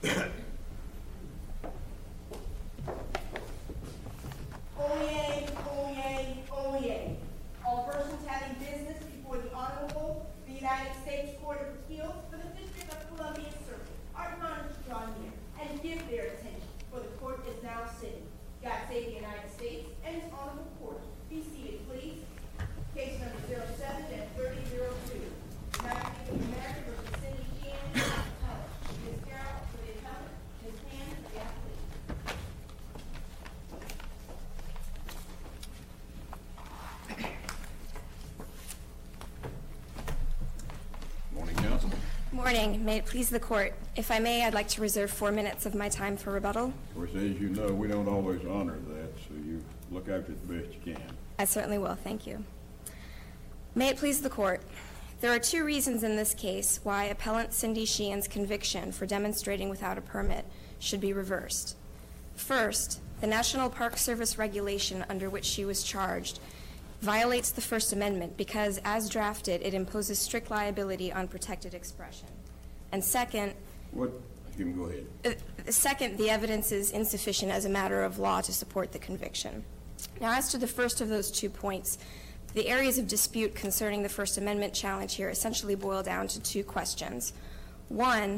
Oyez, oyez, oyez. All persons having business before the Honorable, the United States Court of Appeals for the District of Columbia Circuit are admonished to draw near and give their attention, for the court is now sitting. God save the United States and its honorable court. Be seated, please. Case number 07-3002. United States of America versus Cindy Sheehan. Ms. Carroll for the appellant, Ms. Hand for the athlete. Morning, counsel. Morning. May it please the court. If I may, I'd like to reserve 4 minutes of my time for rebuttal. Of course, as you know, we don't always honor that, so you look after it the best you can. I certainly will. Thank you. May it please the court. There are 2 reasons in this case why appellant Cindy Sheehan's conviction for demonstrating without a permit should be reversed. First, the National Park Service regulation under which she was charged violates the First Amendment because, as drafted, it imposes strict liability on protected expression. And second, Go ahead. Second, the evidence is insufficient as a matter of law to support the conviction. Now, as to the first of those 2 points, the areas of dispute concerning the First Amendment challenge here essentially boil down to 2 questions. One,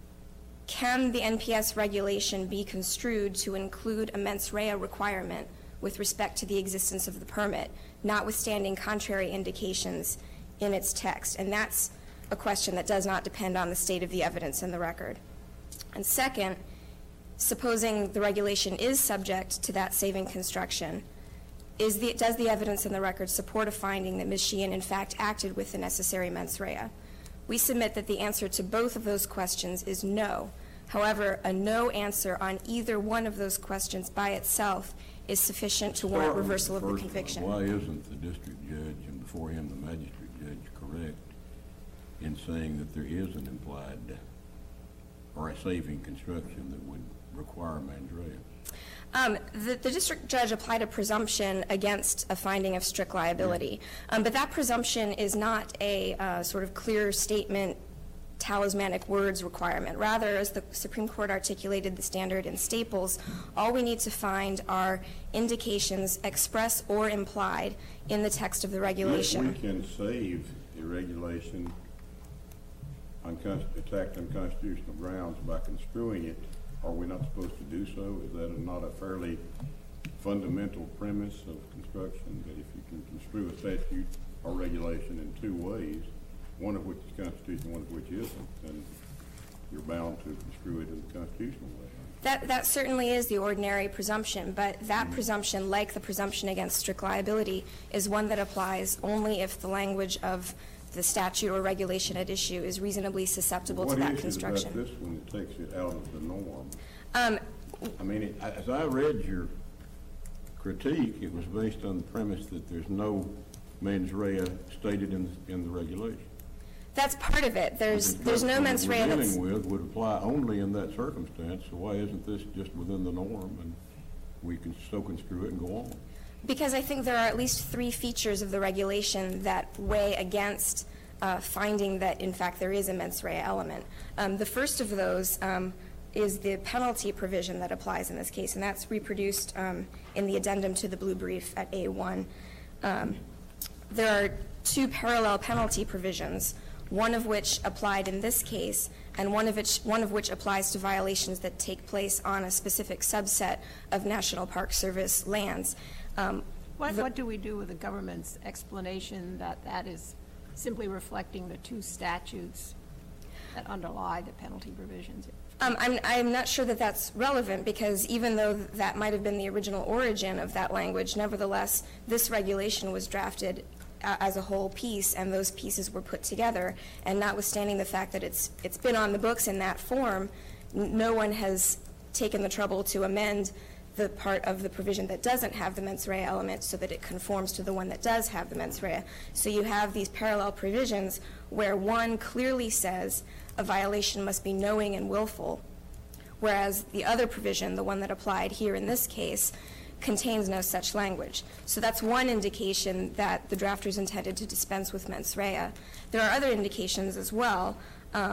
can the NPS regulation be construed to include a mens rea requirement with respect to the existence of the permit, notwithstanding contrary indications in its text? And that's a question that does not depend on the state of the evidence in the record. And second, supposing the regulation is subject to that saving construction, does the evidence in the record support a finding that Ms. Sheehan in fact acted with the necessary mens rea? We submit that the answer to both of those questions is no. However, a no answer on either one of those questions by itself is sufficient to warrant reversal of the conviction. Why isn't the district judge and before him the magistrate judge correct in saying that there is an implied or a saving construction that would require mens rea? The district judge applied a presumption against a finding of strict liability, but that presumption is not a sort of clear statement, talismanic words requirement. Rather, as the Supreme Court articulated the standard in Staples, all we need to find are indications, express or implied, in the text of the regulation. If we can save a regulation attacked on constitutional grounds by construing it, are we not supposed to do so? Is that not a fairly fundamental premise of construction, that if you can construe a statute or regulation in 2 ways, one of which is constitutional, one of which isn't, then you're bound to construe it in the constitutional way? That certainly is the ordinary presumption, but that presumption, like the presumption against strict liability, is one that applies only if the language of the statute or regulation at issue is reasonably susceptible to that construction. What is it about this one that takes it out of the norm? I mean, as I read your critique, it was based on the premise that there's no mens rea stated in the regulation. That's part of it. There's no mens rea that's... What we're dealing with would apply only in that circumstance, so why isn't this just within the norm and we can so construe it and go on? Because I think there are at least 3 features of the regulation that weigh against finding that, in fact, there is a mens rea element. The first of those is the penalty provision that applies in this case, and that's reproduced in the addendum to the blue brief at A1. There are 2 parallel penalty provisions, one of which applied in this case, and one of which applies to violations that take place on a specific subset of National Park Service lands. What do we do with the government's explanation that that is simply reflecting the 2 statutes that underlie the penalty provisions? I'm not sure that that's relevant, because even though that might have been the original origin of that language, nevertheless, this regulation was drafted as a whole piece, and those pieces were put together. And notwithstanding the fact that it's been on the books in that form, no one has taken the trouble to amend the part of the provision that doesn't have the mens rea element so that it conforms to the one that does have the mens rea. So you have these parallel provisions where one clearly says a violation must be knowing and willful, whereas the other provision, the one that applied here in this case, contains no such language. So that's one indication that the drafters intended to dispense with mens rea. There are other indications as well.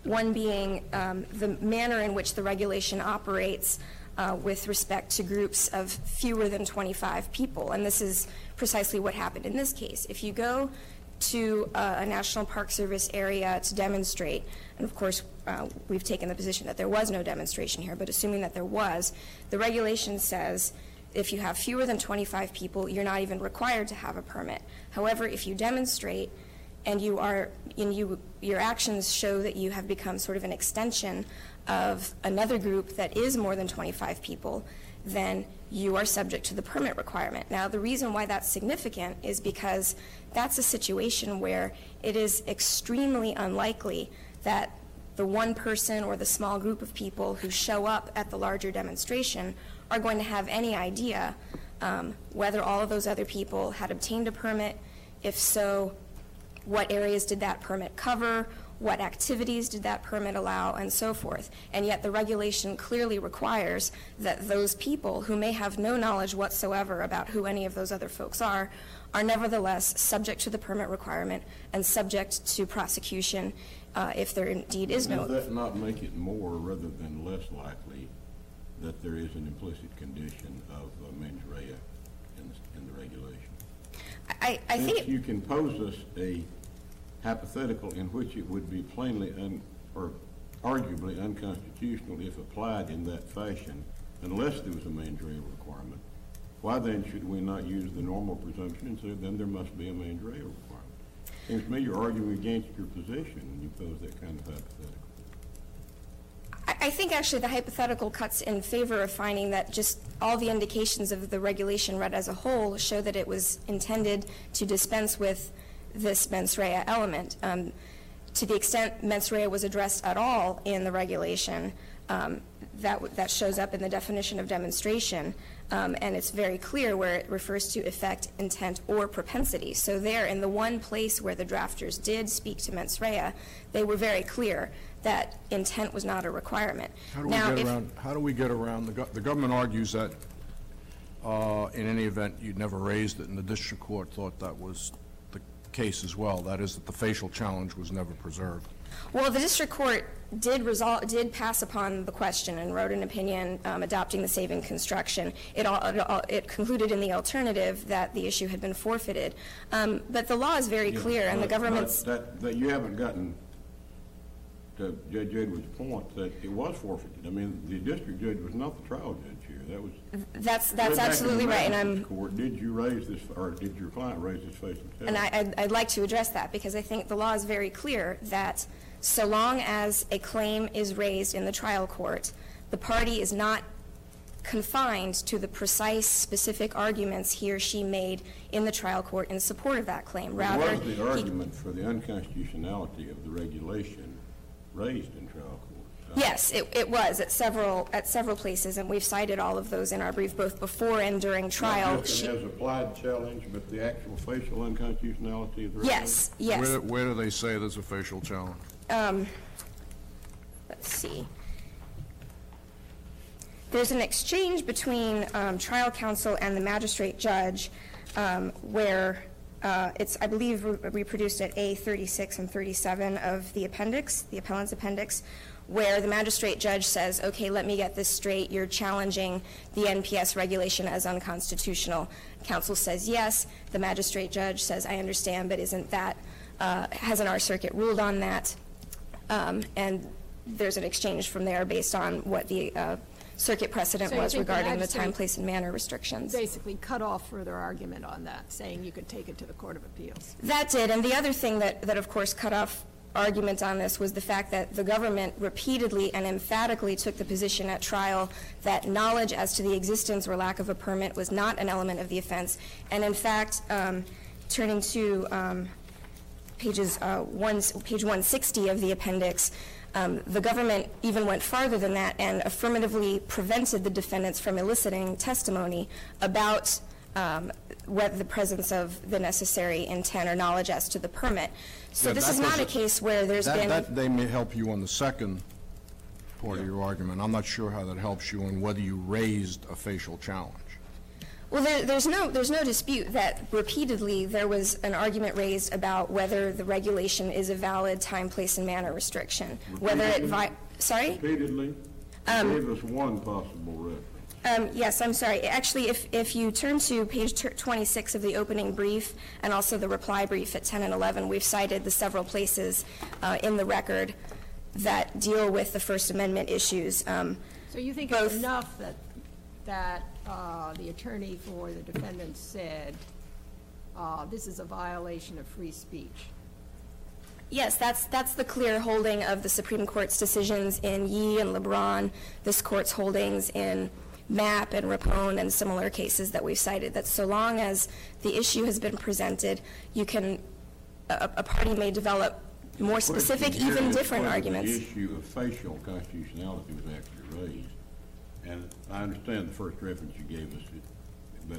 One being the manner in which the regulation operates with respect to groups of fewer than 25 people. And this is precisely what happened in this case. If you go to a National Park Service area to demonstrate, and of course we've taken the position that there was no demonstration here, but assuming that there was, the regulation says if you have fewer than 25 people, you're not even required to have a permit. However, if you demonstrate and your actions show that you have become sort of an extension of another group that is more than 25 people, then you are subject to the permit requirement. Now, the reason why that's significant is because that's a situation where it is extremely unlikely that the one person or the small group of people who show up at the larger demonstration are going to have any idea whether all of those other people had obtained a permit. If so, what areas did that permit cover, what activities did that permit allow, and so forth. And yet the regulation clearly requires that those people who may have no knowledge whatsoever about who any of those other folks are nevertheless subject to the permit requirement and subject to prosecution if there indeed is no. Does that not make it more rather than less likely that there is an implicit condition of mens rea in the regulation? I think you can pose us a hypothetical in which it would be plainly or arguably unconstitutional if applied in that fashion, unless there was a mens rea requirement. Why then should we not use the normal presumption and say then there must be a mens rea requirement? Seems to me you're arguing against your position when you pose that kind of hypothetical. I think actually the hypothetical cuts in favor of finding that just all the indications of the regulation read as a whole show that it was intended to dispense with this mens rea element. To the extent mens rea was addressed at all in the regulation, that shows up in the definition of demonstration, and it's very clear where it refers to effect, intent, or propensity. So there, in the one place where the drafters did speak to mens rea, they were very clear that intent was not a requirement. How do we get around? The government argues that in any event you'd never raised it, and the district court thought that was the case as well. That is, that the facial challenge was never preserved. Well, the district court did pass upon the question and wrote an opinion adopting the saving construction. It concluded in the alternative that the issue had been forfeited. But the law is very clear, and the government's... That you haven't gotten to Judge Edwards' point that it was forfeited. I mean, the district judge was not the trial judge here. That was... That's absolutely right, and I'm... Court, did you raise this, or did your client raise this facial challenge? And I'd like to address that, because I think the law is very clear that so long as a claim is raised in the trial court, the party is not confined to the precise, specific arguments he or she made in the trial court in support of that claim. Rather, was the argument for the unconstitutionality of the regulation raised in trial court? Yes, it was at several places, and we've cited all of those in our brief, both before and during trial. Not just as applied challenge, but the actual facial unconstitutionality of the regulation? Yes. Where do they say there's a facial challenge? Let's see. There's an exchange between trial counsel and the magistrate judge where it's, I believe, reproduced at A36 and 37 of the appendix, the appellant's appendix, where the magistrate judge says, okay, let me get this straight, you're challenging the NPS regulation as unconstitutional. Counsel says yes. The magistrate judge says, I understand, but isn't that, hasn't our circuit ruled on that? And there's an exchange from there based on what the circuit precedent was regarding the time, place, and manner restrictions. Basically cut off further argument on that, saying you could take it to the Court of Appeals. That did, and the other thing that of course cut off argument on this was the fact that the government repeatedly and emphatically took the position at trial that knowledge as to the existence or lack of a permit was not an element of the offense. And in fact, turning to page 160 of the appendix, the government even went farther than that and affirmatively prevented the defendants from eliciting testimony about whether the presence of the necessary intent or knowledge as to the permit. So this is not a case where there's been... That they may help you on the second part of your argument. I'm not sure how that helps you on whether you raised a facial challenge. Well, there's no dispute that repeatedly there was an argument raised about whether the regulation is a valid time, place, and manner restriction. Whether it sorry? Repeatedly? Give us one possible reference. Yes, I'm sorry. Actually, if you turn to page 26 of the opening brief and also the reply brief at 10 and 11, we've cited the several places in the record that deal with the First Amendment issues. So you think it's enough that the attorney for the defendant said this is a violation of free speech? Yes, that's the clear holding of the Supreme Court's decisions in Yee and LeBron, this Court's holdings in Mapp and Rapone and similar cases that we've cited, that so long as the issue has been presented, you can, a party may develop more specific, even different arguments. The issue of facial constitutionality was actually raised. And I understand the first reference you gave us, but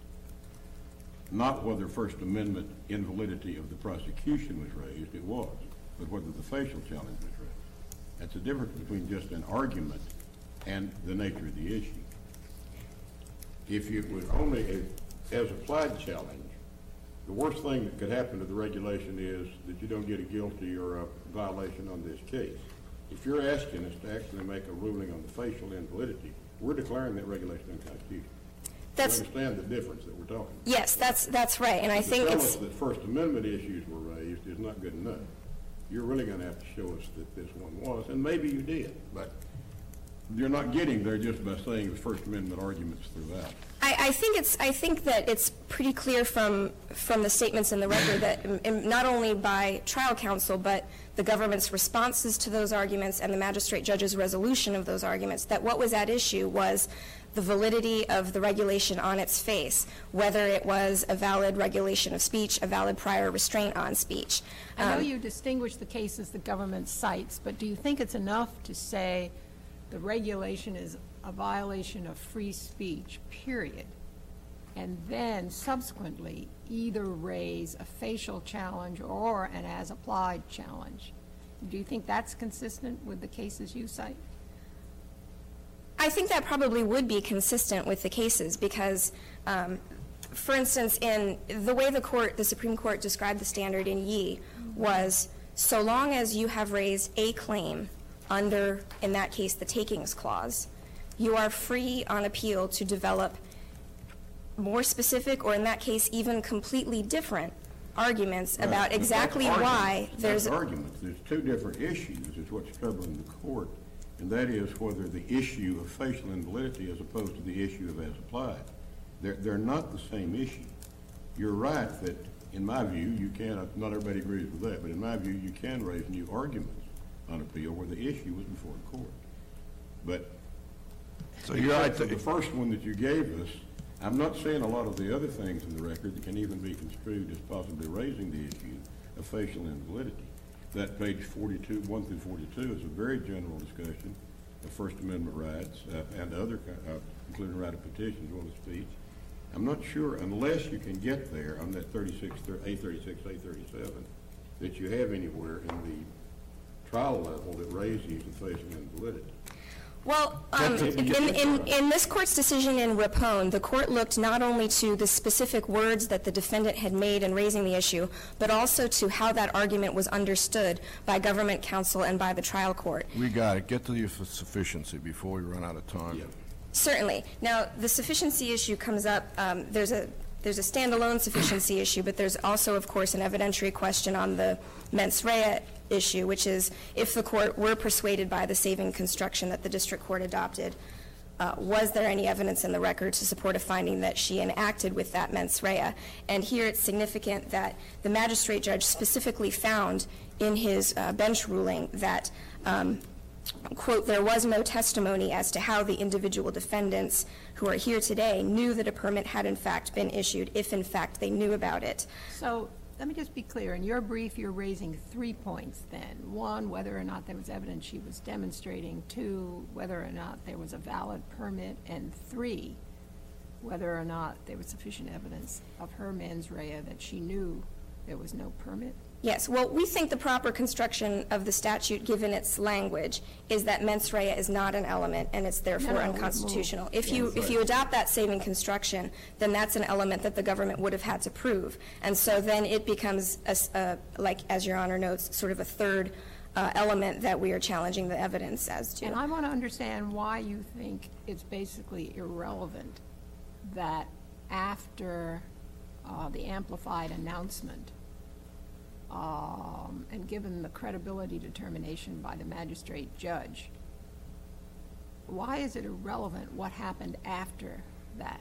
not whether First Amendment invalidity of the prosecution was raised, it was, but whether the facial challenge was raised. That's the difference between just an argument and the nature of the issue. If it was only a as-applied challenge, the worst thing that could happen to the regulation is that you don't get a guilty or a violation on this case. If you're asking us to actually make a ruling on the facial invalidity, we're declaring that regulation unconstitutional. You understand the difference that we're talking about? Yes, that's right, and I think tell it's... us that First Amendment issues were raised is not good enough. You're really going to have to show us that this one was, and maybe you did, but you're not getting there just by saying the First Amendment arguments throughout. I think that it's pretty clear from the statements in the record that not only by trial counsel, but the government's responses to those arguments and the magistrate judge's resolution of those arguments, that what was at issue was the validity of the regulation on its face, whether it was a valid regulation of speech, a valid prior restraint on speech. I know you distinguish the cases the government cites, but do you think it's enough to say the regulation is a violation of free speech, period, and then subsequently either raise a facial challenge or an as-applied challenge? Do you think that's consistent with the cases you cite? I think that probably would be consistent with the cases because, for instance, in the way the Supreme Court described the standard in Yee was so long as you have raised a claim under, in that case, the takings clause, you are free on appeal to develop more specific, or in that case, even completely different arguments about exactly why there's... arguments. There's two different issues is what's troubling the court, and that is whether the issue of facial invalidity as opposed to the issue of as applied. They're not the same issue. You're right that, in my view, you can, not everybody agrees with that, but in my view, you can raise new arguments on appeal where the issue was before the court. But so you're right. The first one that you gave us, I'm not saying a lot of the other things in the record that can even be construed as possibly raising the issue of facial invalidity. That page 42, 1 through 42 is a very general discussion of First Amendment rights and other, including right of petition as well as speech. I'm not sure, unless you can get there on that A36, A37, that you have anywhere in the trial level that raises the facial invalidity. Well, in this court's decision in Rapone, the court looked not only to the specific words that the defendant had made in raising the issue, but also to how that argument was understood by government counsel and by the trial court. We got it. Get to the sufficiency before we run out of time. Yeah. Certainly. Now, the sufficiency issue comes up. There's a standalone sufficiency issue, but there's also, of course, an evidentiary question on the mens rea issue, which is if the court were persuaded by the saving construction that the district court adopted, was there any evidence in the record to support a finding that she enacted with that mens rea? And here it's significant that the magistrate judge specifically found in his bench ruling that, quote, there was no testimony as to how the individual defendants who are here today knew that a permit had in fact been issued, if in fact they knew about it. So let me just be clear. In your brief, you're raising 3 points then. 1, whether or not there was evidence she was demonstrating. 2, whether or not there was a valid permit. And 3, whether or not there was sufficient evidence of her mens rea that she knew there was no permit. Yes, well, we think the proper construction of the statute, given its language, is that mens rea is not an element, and it's therefore unconstitutional. If you adopt that saving construction, then that's an element that the government would have had to prove. And so then it becomes, like, as Your Honor notes, sort of a third element that we are challenging the evidence as to. And I want to understand why you think it's basically irrelevant that after the amplified announcement, and given the credibility determination by the magistrate judge, why is it irrelevant what happened after that?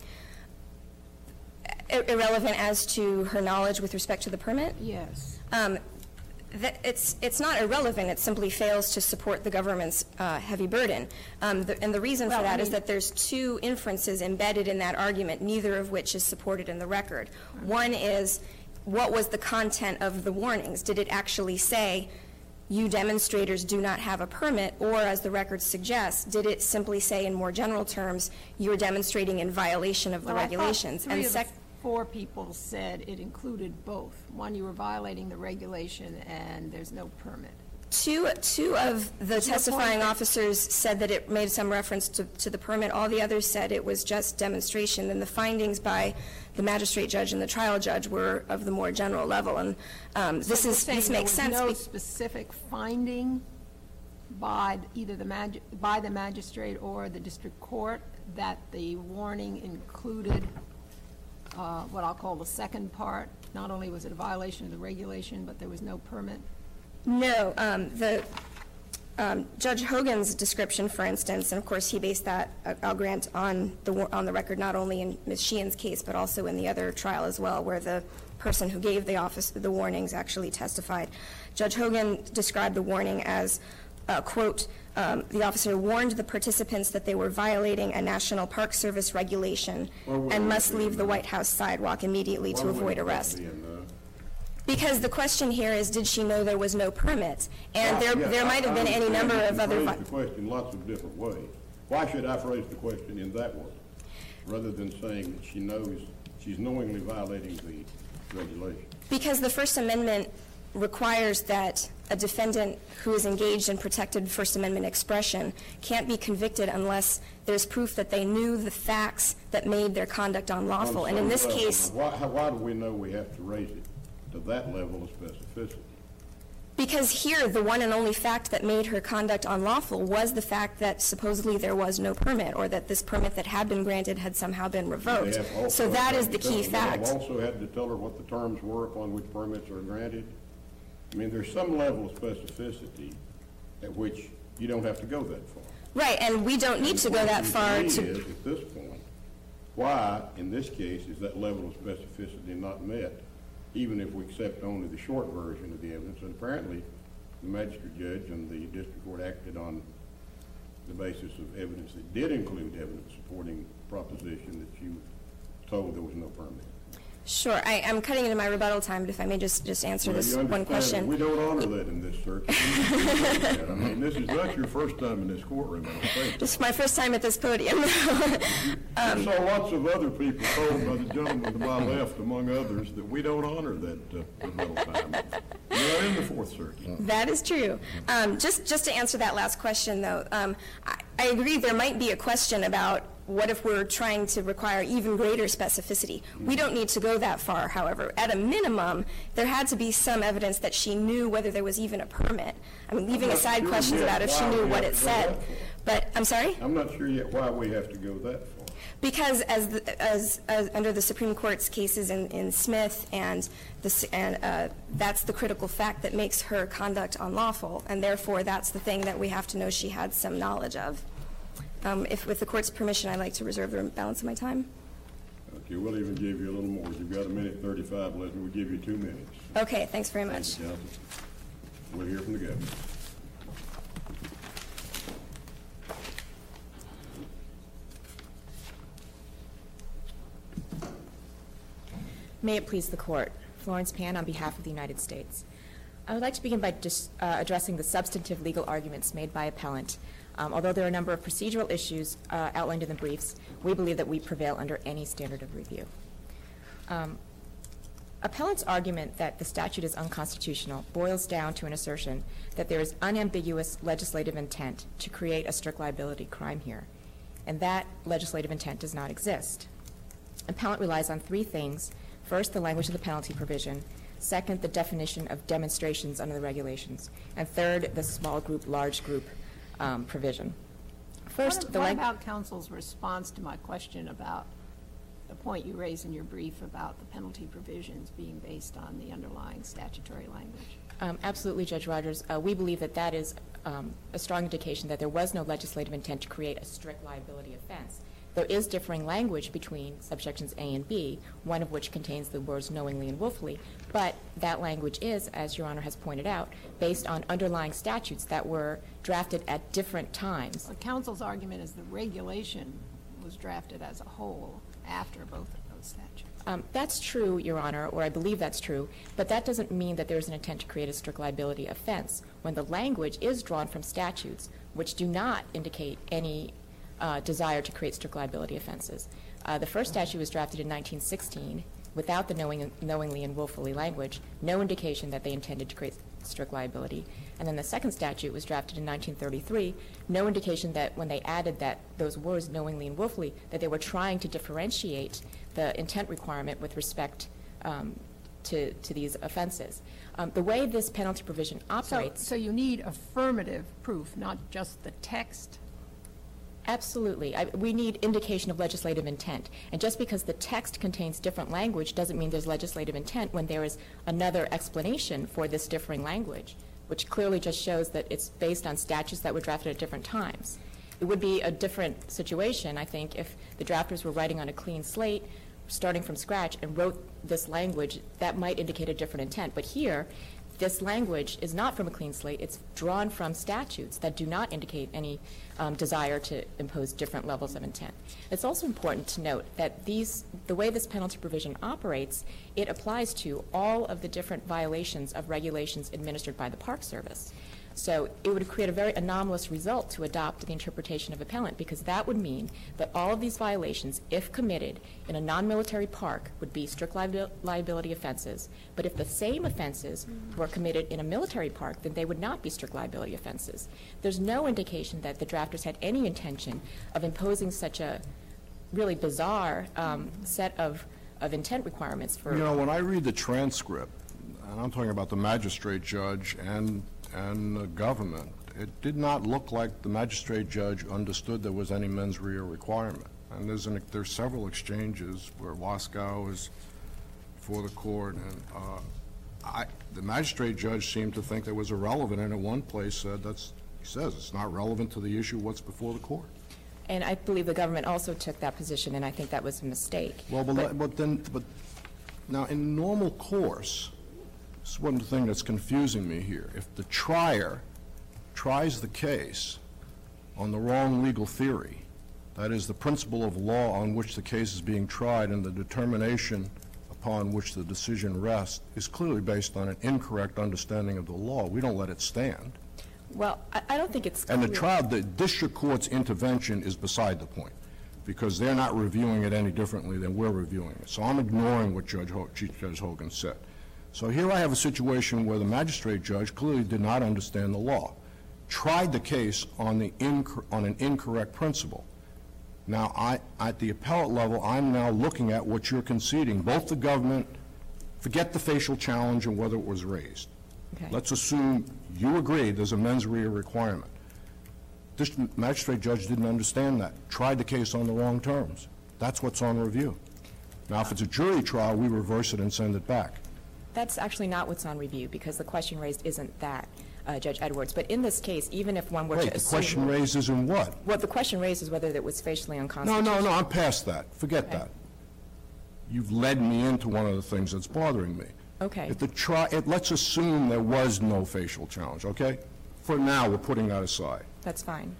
Irrelevant as to her knowledge with respect to the permit? Yes. It's not irrelevant. It simply fails to support the government's heavy burden. And the reason for that is that there's two inferences embedded in that argument, neither of which is supported in the record. One is, what was the content of the warnings? Did it actually say, you demonstrators do not have a permit, or as the record suggests, did it simply say in more general terms, you're demonstrating in violation of the regulations? Well, I thought 3 of the 4 people said it included both. One, you were violating the regulation, and there's no permit. Two of the testifying officers said that it made some reference to the permit. All the others said it was just demonstration. And the findings by the magistrate judge and the trial judge were of the more general level. And this makes sense. There was no specific finding by either the magistrate or the district court that the warning included what I'll call the second part. Not only was it a violation of the regulation, but there was no permit. No, Judge Hogan's description, for instance, and of course he based that, I'll grant, on the record not only in Ms. Sheehan's case, but also in the other trial as well, where the person who gave the warnings actually testified. Judge Hogan described the warning as, quote, the officer warned the participants that they were violating a National Park Service regulation and must leave the White House sidewalk immediately to avoid arrest. Because the question here is, did she know there was no permit? And there might have been any number of other... You phrased the question lots of different ways. Why should I phrase the question in that way, rather than saying that she knows she's knowingly violating the regulation? Because the First Amendment requires that a defendant who is engaged in protected First Amendment expression can't be convicted unless there's proof that they knew the facts that made their conduct unlawful. And in this case... Why do we know we have to raise it to that level of specificity? Because here, the one and only fact that made her conduct unlawful was the fact that supposedly there was no permit, or that this permit that had been granted had somehow been revoked. So that is the key fact. They also had to tell her what the terms were upon which permits are granted. I mean, there's some level of specificity at which you don't have to go that far. Right, and we don't need to go that far to... At this point, why, in this case, is that level of specificity not met, even if we accept only the short version of the evidence? And apparently, the magistrate judge and the district court acted on the basis of evidence that did include evidence supporting the proposition that you told there was no permit. Sure. I'm cutting into my rebuttal time, but if I may just answer this one question. We don't honor that in this circuit. I mean, this is not your first time in this courtroom, I don't think. This is my first time at this podium. I saw lots of other people told by the gentleman to my left, among others, that we don't honor that rebuttal time. We're in the Fourth Circuit. That is true. Just to answer that last question, though, I agree there might be a question about what if we're trying to require even greater specificity. We don't need to go that far, however. At a minimum, there had to be some evidence that she knew whether there was even a permit. I mean, leaving aside questions about if she knew what it said. But, I'm sorry? I'm not sure yet why we have to go that far. Because as under the Supreme Court's cases in Smith, and that's the critical fact that makes her conduct unlawful, and therefore that's the thing that we have to know she had some knowledge of. If, with the Court's permission, I'd like to reserve the balance of my time. Okay, we'll even give you a little more. You've got 1:35 left, and we'll give you 2 minutes. Okay, thanks very much. Thank you, counsel. We'll hear from the governor. May it please the Court. Florence Pan on behalf of the United States. I would like to begin by just addressing the substantive legal arguments made by appellant. Although there are a number of procedural issues outlined in the briefs, we believe that we prevail under any standard of review. Appellant's argument that the statute is unconstitutional boils down to an assertion that there is unambiguous legislative intent to create a strict liability crime here, and that legislative intent does not exist. Appellant relies on three things. First, the language of the penalty provision. Second, the definition of demonstrations under the regulations. And third, the small group, large group provision. First, what about counsel's response to my question about the point you raised in your brief about the penalty provisions being based on the underlying statutory language? Absolutely, Judge Rogers. We believe that that is a strong indication that there was no legislative intent to create a strict liability offense. There is differing language between subsections A and B, one of which contains the words knowingly and willfully, but that language is, as Your Honor has pointed out, based on underlying statutes that were drafted at different times. Well, counsel's argument is the regulation was drafted as a whole after both of those statutes. That's true, Your Honor, or I believe that's true, but that doesn't mean that there's an intent to create a strict liability offense when the language is drawn from statutes which do not indicate any desire to create strict liability offenses. The first statute was drafted in 1916 without the knowingly and willfully language, no indication that they intended to create strict liability. And then the second statute was drafted in 1933, no indication that when they added that those words knowingly and willfully, that they were trying to differentiate the intent requirement with respect to these offenses. The way this penalty provision operates... So you need affirmative proof, not just the text? Absolutely. We need indication of legislative intent. And just because the text contains different language doesn't mean there's legislative intent when there is another explanation for this differing language, which clearly just shows that it's based on statutes that were drafted at different times. It would be a different situation, I think, if the drafters were writing on a clean slate, starting from scratch, and wrote this language. That might indicate a different intent. But here, this language is not from a clean slate. It's drawn from statutes that do not indicate any desire to impose different levels of intent. It's also important to note that the way this penalty provision operates, it applies to all of the different violations of regulations administered by the Park Service. So it would create a very anomalous result to adopt the interpretation of appellant, because that would mean that all of these violations, if committed in a non-military park, would be strict liability offenses. But if the same offenses were committed in a military park, then they would not be strict liability offenses. There's no indication that the drafters had any intention of imposing such a really bizarre set of intent requirements for... You know, when I read the transcript, and I'm talking about the magistrate judge and the government, it did not look like the magistrate judge understood there was any mens rea requirement. And there's several exchanges where Waskow is before the court, and the magistrate judge seemed to think that was irrelevant, and at one place said he says it's not relevant to the issue of what's before the court. And I believe the government also took that position, and I think that was a mistake. Well, but now in normal course, this is one thing that's confusing me here. If the trier tries the case on the wrong legal theory, that is, the principle of law on which the case is being tried and the determination upon which the decision rests is clearly based on an incorrect understanding of the law, we don't let it stand. Well, I don't think it's clear. And the district court's intervention is beside the point, because they're not reviewing it any differently than we're reviewing it. So I'm ignoring what Chief Judge Hogan said. So here I have a situation where the magistrate judge clearly did not understand the law, tried the case on an incorrect principle. Now, at the appellate level, I'm now looking at what you're conceding. Both the government, forget the facial challenge and whether it was raised. Okay. Let's assume you agree there's a mens rea requirement. This magistrate judge didn't understand that, tried the case on the wrong terms. That's what's on review. Now, if it's a jury trial, we reverse it and send it back. That's actually not what's on review, because the question raised isn't that, Judge Edwards. But in this case, even if one were to assume... Wait, the question raised is in what? Well, the question raised is whether it was facially unconstitutional. No, I'm past that. Forget that. You've led me into one of the things that's bothering me. Okay. Let's assume there was no facial challenge, okay? For now, we're putting that aside. That's fine.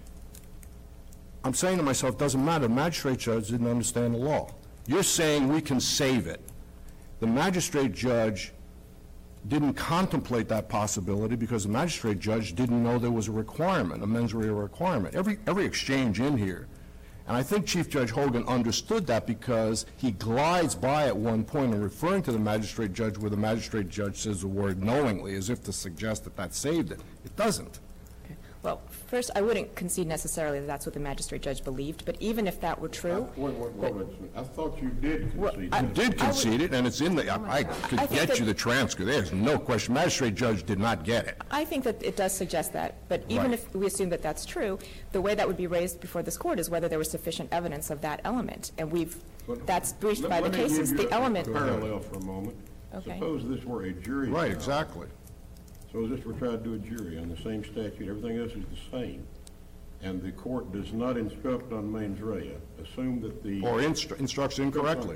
I'm saying to myself, it doesn't matter. The magistrate judge didn't understand the law. You're saying we can save it. The magistrate judge didn't contemplate that possibility because the magistrate judge didn't know there was a requirement, a mens rea requirement. Every exchange in here, And I think Chief Judge Hogan understood that because he glides by at one point in referring to the magistrate judge where the magistrate judge says the word knowingly, as if to suggest that that saved it. It doesn't. Well, first, I wouldn't concede necessarily that that's what the magistrate judge believed, but even if that were true... Wait, I thought you did concede. You did concede it, and it's in the... I could get you the transcript. There's no question. Magistrate judge did not get it. I think that it does suggest that, but even if we assume that that's true, the way that would be raised before this court is whether there was sufficient evidence of that element, and that's briefed by the cases. The element... Parallel for a moment. Okay. Suppose this were a jury trial. Right, exactly. Suppose this were tried to do a jury on the same statute, everything else is the same, and the court does not instruct on mens rea, assume that the... Or instructs incorrectly.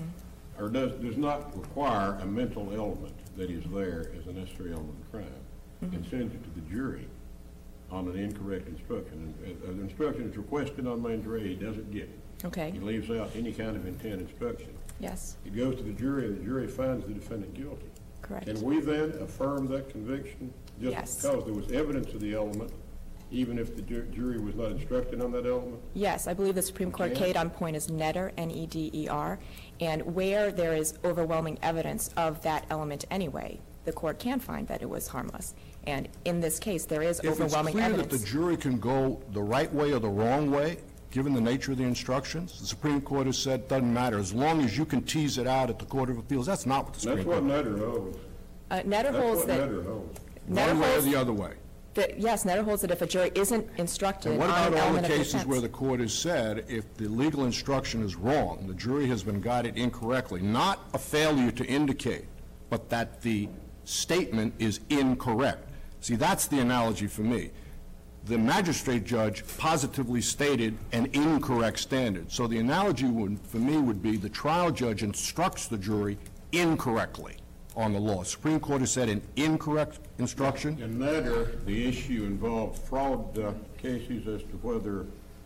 Or does not require a mental element that is there as a necessary element of crime, and sends it to the jury on an incorrect instruction. An instruction is requested on mens rea, he doesn't get it. Okay. He leaves out any kind of intent instruction. Yes. It goes to the jury, and the jury finds the defendant guilty. Correct. Can we then affirm that conviction just Yes. because there was evidence of the element, even if the jury was not instructed on that element? Yes, I believe the Supreme Court case on point is Neder, N-E-D-E-R, and where there is overwhelming evidence of that element anyway, the court can find that it was harmless. And in this case, there is overwhelming evidence. If it's clear that the jury can go the right way or the wrong way, given the nature of the instructions, the Supreme Court has said it doesn't matter. As long as you can tease it out at the Court of Appeals, that's not what the Supreme Court... That's what Neder holds. Neder holds that... Neder holds. One way or the other way. Yes, Neder holds that if a jury isn't instructed And what on about an all the element of cases defense... where the court has said if the legal instruction is wrong, the jury has been guided incorrectly, not a failure to indicate, but that the statement is incorrect? See, that's the analogy for me. The magistrate judge positively stated an incorrect standard. So the analogy for me would be the trial judge instructs the jury incorrectly on the law. Supreme Court has said an incorrect instruction. In Neder, the issue involved fraud cases as to whether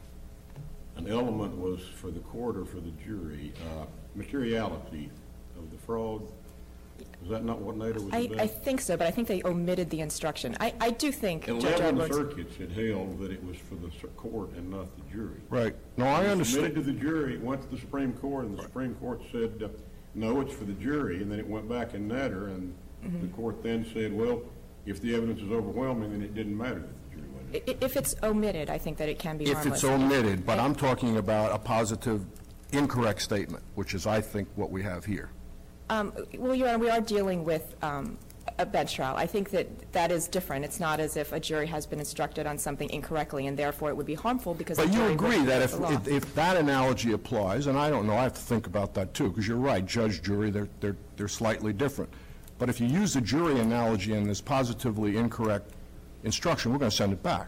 an element was for the court or for the jury. Materiality of the fraud. Is that not what Neder was about? I think so, but I think they omitted the instruction. I do think, Judge 11 Edwards... circuits had held that it was for the court and not the jury. Right. No, I understand. Submitted to the jury, went to the Supreme Court, and the Supreme Court said, no, it's for the jury, and then it went back in Neder, and the court then said, well, if the evidence is overwhelming, then it didn't matter that the jury went in. If it's omitted, I think that it can be If harmless. it's omitted, but I'm talking about a positive, incorrect statement, which is, I think, what we have here. Well, Your Honor, we are dealing with a bench trial. I think that is different. It's not as if a jury has been instructed on something incorrectly, and therefore it would be harmful because the But you jury agree wouldn't that follow the law. if that analogy applies, and I don't know, I have to think about that too, because you're right, judge, jury, they're slightly different. But if you use the jury analogy in this positively incorrect instruction, we're going to send it back.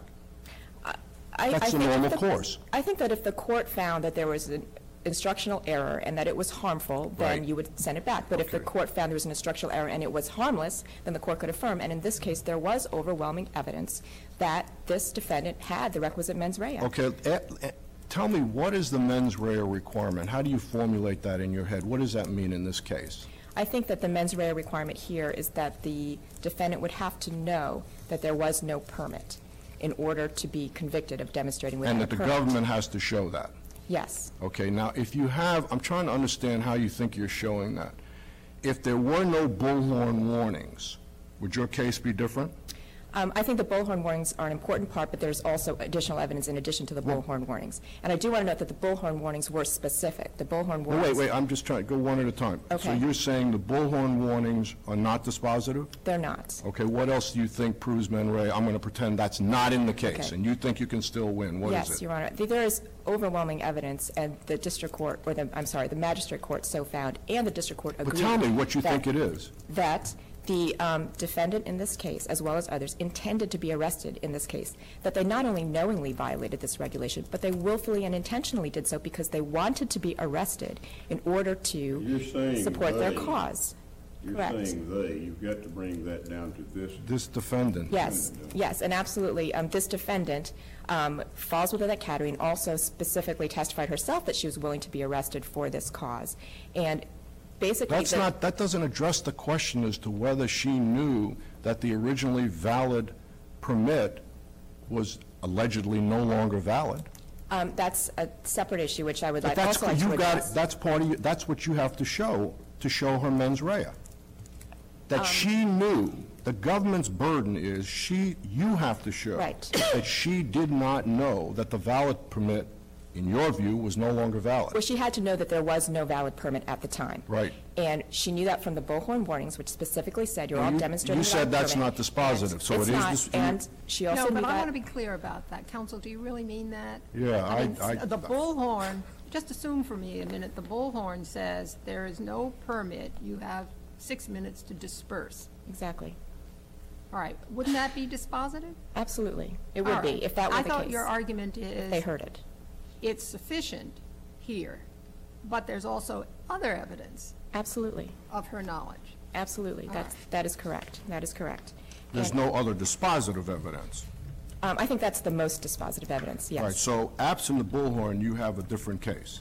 That's the normal course. I think that if the court found that there was an instructional error and that it was harmful, then Right. you would send it back. But if the Okay. court found there was an instructional error and it was harmless, then the court could affirm. And in this case, there was overwhelming evidence that this defendant had the requisite mens rea. Okay, tell me, what is the mens rea requirement? How do you formulate that in your head? What does that mean in this case? I think that the mens rea requirement here is that the defendant would have to know that there was no permit in order to be convicted of demonstrating without And a that the permit. government has to show that? Yes. Okay, now, if you have, I'm trying to understand how you think you're showing that. If there were no bullhorn warnings, would your case be different? I think the bullhorn warnings are an important part, but there's also additional evidence in addition to the bullhorn warnings. And I do want to note that the bullhorn warnings were specific. The bullhorn Well, warnings... wait, I'm just trying to go one at a time. So Okay. you're saying the bullhorn warnings are not dispositive? They're not. Okay, what else do you think proves mens rea? I'm going to pretend that's not in the case, Okay. and you think you can still win. What is it? Yes, Your Honor. There is overwhelming evidence, and the district court, or the magistrate court so found, and the district court agreed... But tell me what you that- think it is. That the defendant in this case, as well as others, intended to be arrested in this case, that they not only knowingly violated this regulation, but they willfully and intentionally did so because they wanted to be arrested in order to You're saying support their they. cause. You're Correct. saying they, you've got to bring that down to this. This defendant. Yes, yes, and absolutely. This defendant falls within that category and also specifically testified herself that she was willing to be arrested for this cause. And basically... That doesn't address the question as to whether she knew that the originally valid permit was allegedly no longer valid. That's a separate issue, which I would But also like to address. that's part of, that's what you have to show her mens rea. That she knew, the government's burden is you have to show. Right. That she did not know that the valid permit, in your view, was no longer valid. Well, she had to know that there was no valid permit at the time. Right. And she knew that from the bullhorn warnings, which specifically said you're all demonstrating You without said that's permit. not dispositive, so it is. It's not, and she also No, knew but I want that. to be clear about that. Counsel, do you really mean that? Yeah, I mean, I- the bullhorn, just assume for me a minute, the bullhorn says there is no permit, you have 6 minutes to disperse. Exactly. All right, wouldn't that be dispositive? Absolutely. It All would be, right. if that were the case. I thought your argument is They heard it. it's sufficient here, but there's also other evidence Absolutely. of her knowledge. Absolutely. That is correct. That is correct. There's And, no other dispositive evidence. I think that's the most dispositive evidence, yes. Right, so absent the bullhorn, you have a different case.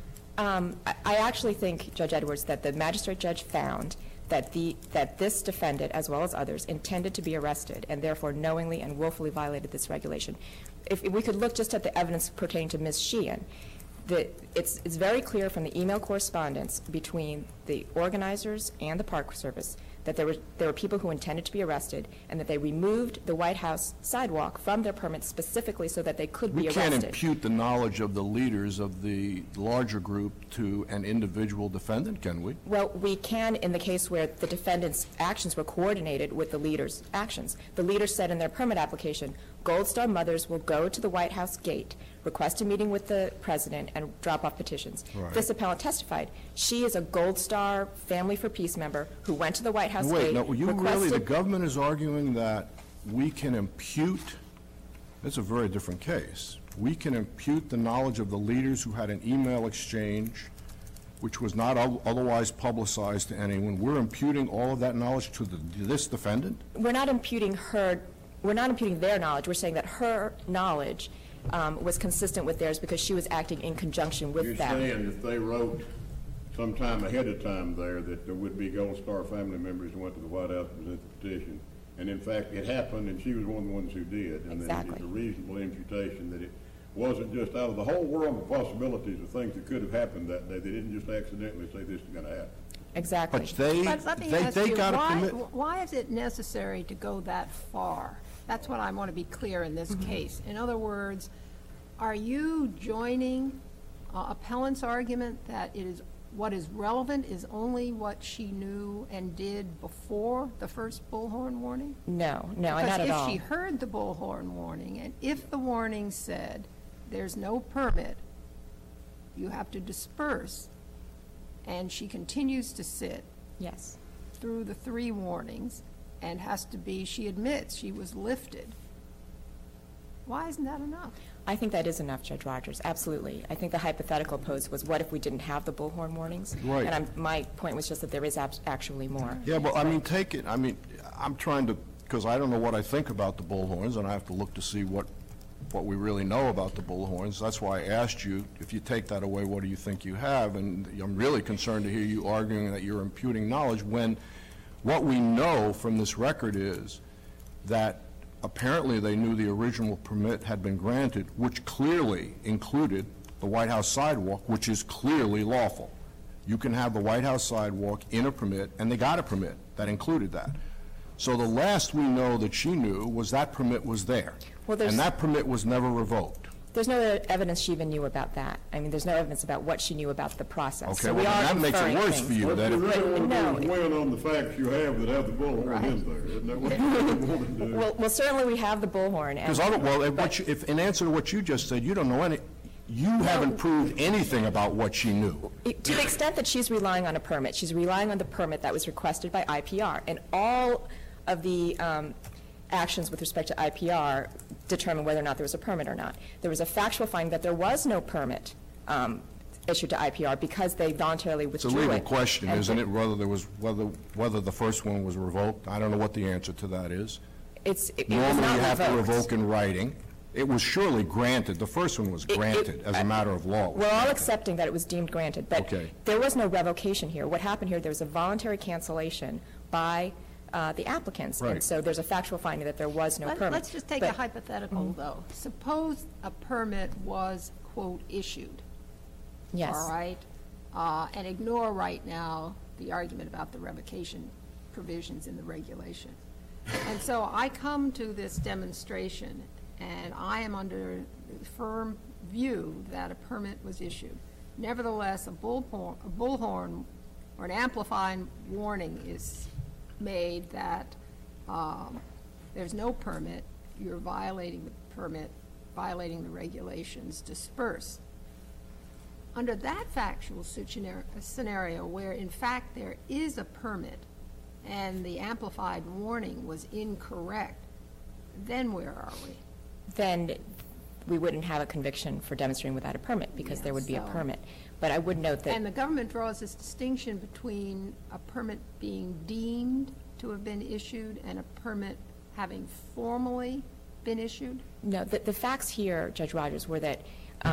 I actually think, Judge Edwards, that the magistrate judge found that this defendant, as well as others, intended to be arrested and therefore knowingly and willfully violated this regulation. If we could look just at the evidence pertaining to Ms. Sheehan, it's very clear from the email correspondence between the organizers and the Park Service that there were people who intended to be arrested and that they removed the White House sidewalk from their permits specifically so that they could be We arrested. can't impute the knowledge of the leaders of the larger group to an individual defendant, can we? Well, we can in the case where the defendant's actions were coordinated with the leader's actions. The leader said in their permit application, Gold Star mothers will go to the White House gate, request a meeting with the president, and drop off petitions. Right. This appellant testified. She is a Gold Star Family for Peace member who went to the White House Wait, gate, no, you really, the requested... government is arguing that we can impute, that's a very different case. We can impute the knowledge of the leaders who had an email exchange which was not otherwise publicized to anyone. We're imputing all of that knowledge to this defendant? We're not imputing their knowledge. We're saying that her knowledge was consistent with theirs because she was acting in conjunction with them. You're saying if they wrote sometime ahead of time there that there would be Gold Star family members who went to the White House to present the petition, and in fact it happened and she was one of the ones who did, and then Exactly. it's a reasonable imputation that it wasn't just out of the whole world of possibilities of things that could have happened that day. They didn't just accidentally say this is going to happen. Exactly. But they But let me ask you, got to permit. why is it necessary to go that far? That's what I want to be clear in this case. In other words, are you joining appellant's argument that it is what is relevant is only what she knew and did before the first bullhorn warning? No, not at all. Because if she heard the bullhorn warning, and if the warning said there's no permit, you have to disperse, and she continues to sit Yes. through the 3 warnings and has to be, she admits she was lifted, why isn't that enough? I think that is enough, Judge Rogers, absolutely. I think the hypothetical posed was what if we didn't have the bullhorn warnings? Right. And my point was just that there is actually more. Yeah, but I mean, take it, I mean, I'm trying to, because I don't know what I think about the bullhorns, and I have to look to see what we really know about the bullhorns. That's why I asked you, if you take that away, what do you think you have? And I'm really concerned to hear you arguing that you're imputing knowledge when what we know from this record is that apparently they knew the original permit had been granted, which clearly included the White House sidewalk, which is clearly lawful. You can have the White House sidewalk in a permit, and they got a permit that included that. So the last we know that she knew was that permit was there. Well, there's- And that permit was never revoked. There's no evidence she even knew about that. I mean, there's no evidence about what she knew about the process. Okay, So well, we are then that makes it inferring worse things. for you. What that you if- really want to No. do is win on the facts you have that have the bullhorn in there. Isn't that what you really want to do? Well, certainly we have the bullhorn. Because but- if in answer to what you just said, you don't know you haven't proved anything about what she knew. To the extent that she's relying on a permit, she's relying on the permit that was requested by IPR. And all of the actions with respect to IPR determine whether or not there was a permit or not. There was a factual finding that there was no permit issued to IPR because they voluntarily It's a withdrew it. legal question, And isn't it, whether the first one was revoked? I don't know what the answer to that is. It was Normally, not you have to revoked. revoke in writing. It was surely granted. The first one was granted as a matter of law. We're all accepting that it was deemed granted, but Okay. there was no revocation here. What happened here, there was a voluntary cancellation by the applicants. Right. And so there's a factual finding that there was no permit. Let's just take a But- hypothetical, though. Suppose a permit was quote, issued. Yes. All right? And ignore right now the argument about the revocation provisions in the regulation. And so I come to this demonstration, and I am under the firm view that a permit was issued. Nevertheless, a bullhorn or an amplifying warning is made that there's no permit, you're violating the permit, violating the regulations, disperse. Under that factual scenario where in fact there is a permit and the amplified warning was incorrect, then where are we? Then we wouldn't have a conviction for demonstrating without a permit, because there would be a permit. But I would note that... And the government draws this distinction between a permit being deemed to have been issued and a permit having formally been issued? No, the facts here, Judge Rogers, were that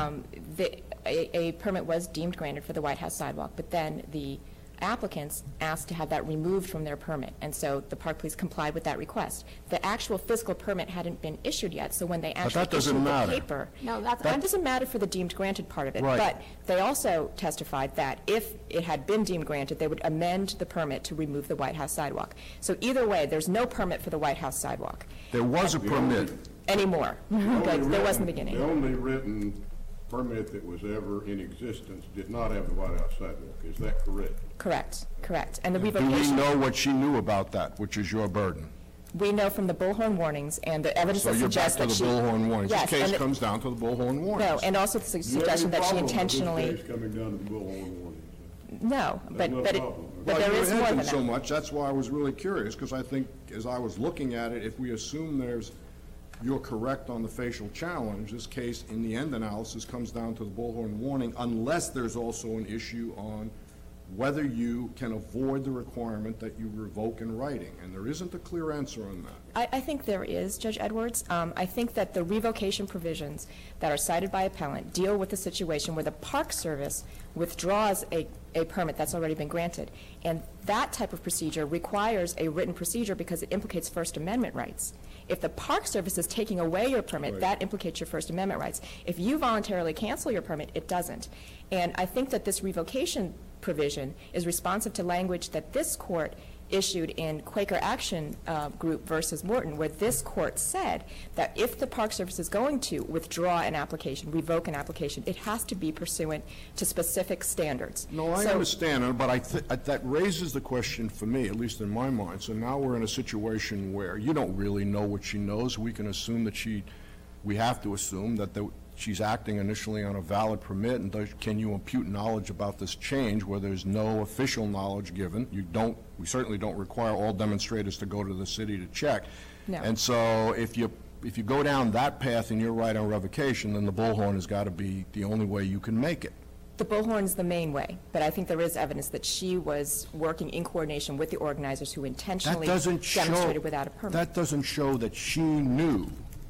a permit was deemed granted for the White House sidewalk, but then the applicants asked to have that removed from their permit, and so the Park Police complied with that request. The actual physical permit hadn't been issued yet, so when they actually issued the paper... No, that doesn't matter for the deemed granted part of it. Right. But they also testified that if it had been deemed granted, they would amend the permit to remove the White House sidewalk. So either way, there's no permit for the White House sidewalk There was a permit. anymore, but there was in the beginning. The only written permit that was ever in existence did not have the White House sidewalk. Is that correct? Correct. And the Do we revocation... know what she knew about that, which is your burden? We know from the bullhorn warnings and the evidence So that you're back suggests to that the she... bullhorn warnings. Yes, This case and comes down to the bullhorn warnings. No, and also the suggestion that she intentionally... This case coming down to the bullhorn warnings. No, but no but problem. there is more than that. so much, that's why I was really curious, because I think, as I was looking at it, if we assume you're correct on the facial challenge, this case, in the end analysis, comes down to the bullhorn warning, unless there's also an issue on whether you can avoid the requirement that you revoke in writing, and there isn't a clear answer on that. I think there is, Judge Edwards. I think that the revocation provisions that are cited by appellant deal with the situation where the Park Service withdraws a permit that's already been granted. And that type of procedure requires a written procedure because it implicates First Amendment rights. If the Park Service is taking away your permit, Right. that implicates your First Amendment rights. If you voluntarily cancel your permit, it doesn't. And I think that this revocation provision is responsive to language that this court issued in Quaker Action Group versus Morton, where this court said that if the Park Service is going to withdraw an application, revoke an application, it has to be pursuant to specific standards. No, I So- understand, but that raises the question for me, at least in my mind. So now we're in a situation where you don't really know what she knows. We can assume that we have to assume that she's acting initially on a valid permit, and can you impute knowledge about this change where there's no official knowledge given? We certainly don't require all demonstrators to go to the city to check. No. And so if you go down that path and you're right on revocation, then the bullhorn has got to be the only way you can make it. The bullhorn is the main way, but I think there is evidence that she was working in coordination with the organizers who intentionally demonstrated without a permit. That doesn't show that she knew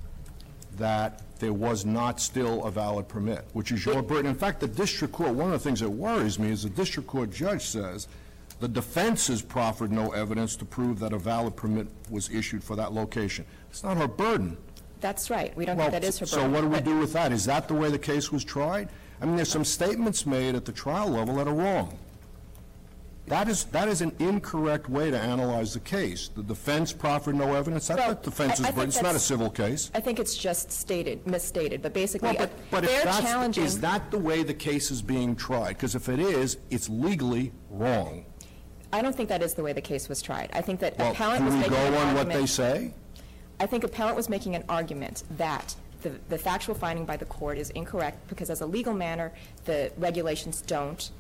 that there was not still a valid permit, which is your burden. In fact, the district court, one of the things that worries me is the district court judge says the defense has proffered no evidence to prove that a valid permit was issued for that location. It's not her burden. That's right. We don't think that is her burden. So what do we but- do with that? Is that the way the case was tried? I mean, there's some statements made at the trial level that are wrong. That is an incorrect way to analyze the case. The defense proffered no evidence. That's Well, not defense's I think burden. It's not a that's- civil case. I think it's just misstated, but basically, But if they're that's, challenging... is that the way the case is being tried? Because if it is, it's legally wrong. I don't think that is the way the case was tried. I think that Well, appellant was can we making go an on what argument... they say? I think appellant was making an argument that the factual finding by the court is incorrect because as a legal matter, the regulations don't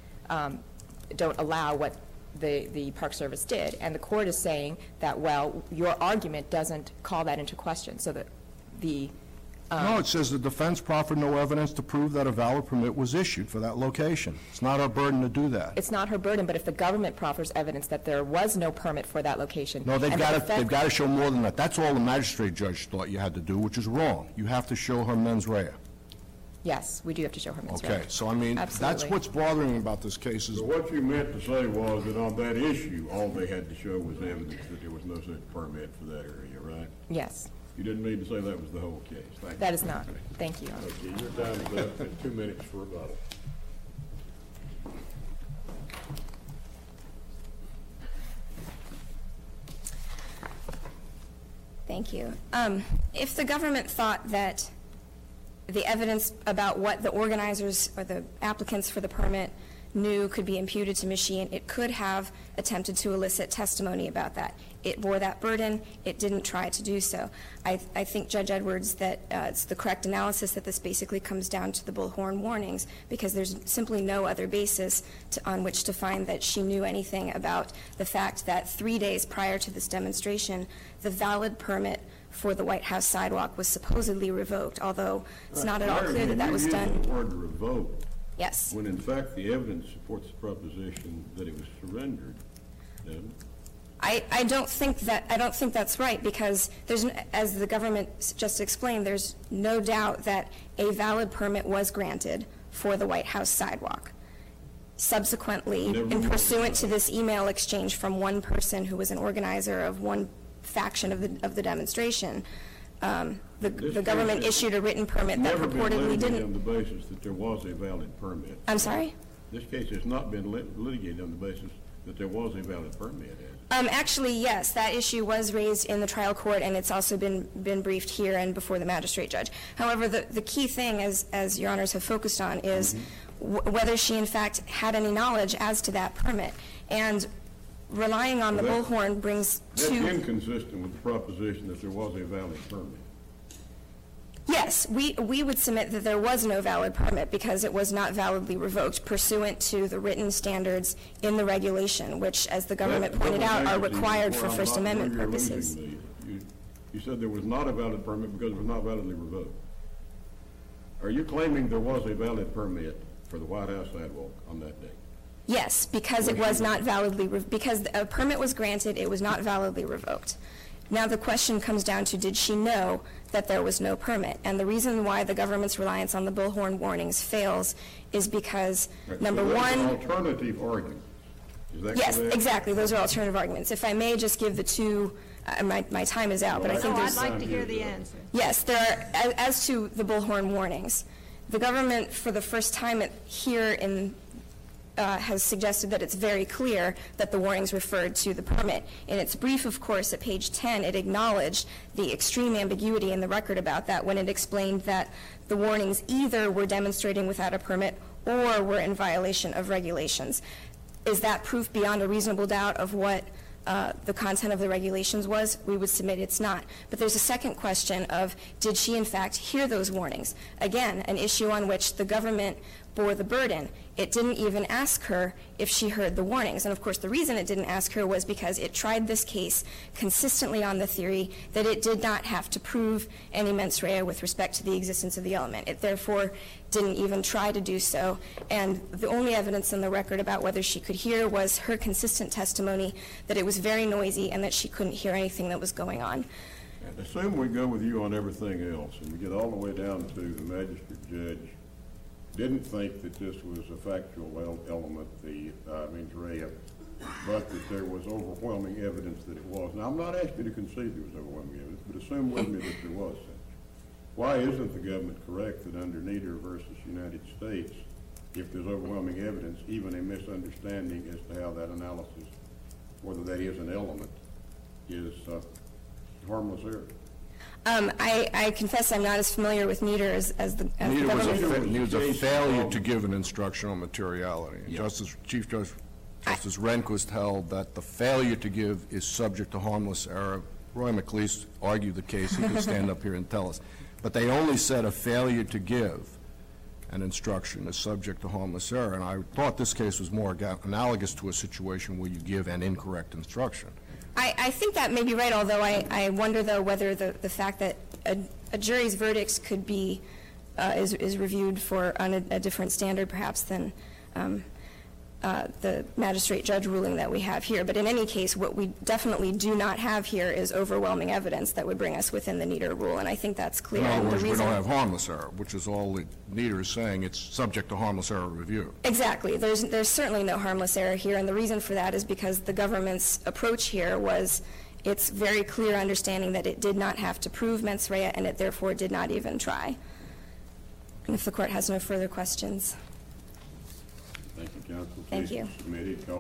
allow what the Park Service did. And the court is saying that, well, your argument doesn't call that into question. So that the No, it says the defense proffered no evidence to prove that a valid permit was issued for that location. It's not our burden to do that. it's not her burden, but if the government proffers evidence that there was no permit for that location... No, they've and the got defense- to show more than that. That's all the magistrate judge thought you had to do, which is wrong. You have to show her mens rea. Yes, we do have to show her mens rea. Okay, so I mean, that's Absolutely. what's bothering me about this case is, So what you meant to say was that on that issue, all they had to show was evidence that there was no such permit for that area, right? Yes. You didn't mean to say that was the whole case. Thank you. That is not. Thank you, Your Honor. Okay, your time is up, and 2 minutes for rebuttal. Thank you. If the government thought that the evidence about what the organizers or the applicants for the permit knew could be imputed to Machine, it could have attempted to elicit testimony about that. It bore that burden. It didn't try to do so. I think, Judge Edwards, that it's the correct analysis that this basically comes down to the bullhorn warnings, because there's simply no other basis on which to find that she knew anything about the fact that 3 days prior to this demonstration, the valid permit for the White House sidewalk was supposedly revoked, although it's not at all clear that that was done. You used the word revoked, Yes. when in fact the evidence supports the proposition that it was surrendered. I don't think that's right, because as the government just explained, there's no doubt that a valid permit was granted for the White House sidewalk. Subsequently, in pursuant to this email exchange from one person who was an organizer of one faction of the demonstration, the government issued a written permit that purportedly didn't. Never been litigated on the basis that there was a valid permit. I'm sorry? This case has not been litigated on the basis that there was a valid permit. Actually, yes, that issue was raised in the trial court, and it's also been briefed here and before the magistrate judge. However, the key thing, as Your Honors have focused on, is whether she in fact had any knowledge as to that permit. And relying on the bullhorn brings That's to... inconsistent with the proposition that there was a valid permit. Yes, we would submit that there was no valid permit because it was not validly revoked pursuant to the written standards in the regulation, which, as the government pointed out, are required for First Amendment purposes. You said there was not a valid permit because it was not validly revoked. Are you claiming there was a valid permit for the White House sidewalk on that day? Yes, because it was not validly, because a permit was granted, it was not validly revoked. Now the question comes down to, did she know that there was no permit? And the reason why the government's reliance on the bullhorn warnings fails is because, number one... So those are alternative arguments. Is that yes, correct? Exactly. Those are alternative arguments. If I may just give the two, my time is out, but I think there's... I'd like to hear the answer. Yes, there are, as to the bullhorn warnings, the government, for the first time here in has suggested that it's very clear that the warnings referred to the permit. In its brief, of course, at page 10, it acknowledged the extreme ambiguity in the record about that when it explained that the warnings either were demonstrating without a permit or were in violation of regulations. Is that proof beyond a reasonable doubt of what the content of the regulations was? We would submit it's not. But there's a second question of, did she in fact hear those warnings? Again, an issue on which the government bore the burden. It didn't even ask her if she heard the warnings. And of course, the reason it didn't ask her was because it tried this case consistently on the theory that it did not have to prove any mens rea with respect to the existence of the element. It therefore didn't even try to do so. And the only evidence in the record about whether she could hear was her consistent testimony that it was very noisy and that she couldn't hear anything that was going on. And assume we go with you on everything else and we get all the way down to the magistrate judge didn't think that this was a factual element, the mens rea, but that there was overwhelming evidence that it was. Now, I'm not asking you to concede there was overwhelming evidence, but assume with me that there was such. Why isn't the government correct that under Nieder versus United States, if there's overwhelming evidence, even a misunderstanding as to how that analysis, whether that is an element, is harmless error? I confess I'm not as familiar with Nieder as the government. Nieder was a failure to give an instruction on materiality. Yeah. Chief Justice Rehnquist held that the failure to give is subject to harmless error. Roy McLeese argued the case. He could stand up here and tell us. But they only said a failure to give an instruction is subject to harmless error. And I thought this case was more analogous to a situation where you give an incorrect instruction. I think that may be right, although I wonder, though, whether the fact that a jury's verdicts could be is reviewed for on a different standard, perhaps, than the magistrate judge ruling that we have here. But in any case, what we definitely do not have here is overwhelming evidence that would bring us within the Nieder rule, and I think that's clear. In other words, we don't have harmless error, which is all that Nieder is saying. It's subject to harmless error review. Exactly. There's certainly no harmless error here, and the reason for that is because the government's approach here was its very clear understanding that it did not have to prove mens rea, and it therefore did not even try. And if the court has no further questions. Thank you, counsel. Thank Case you. submitted. Call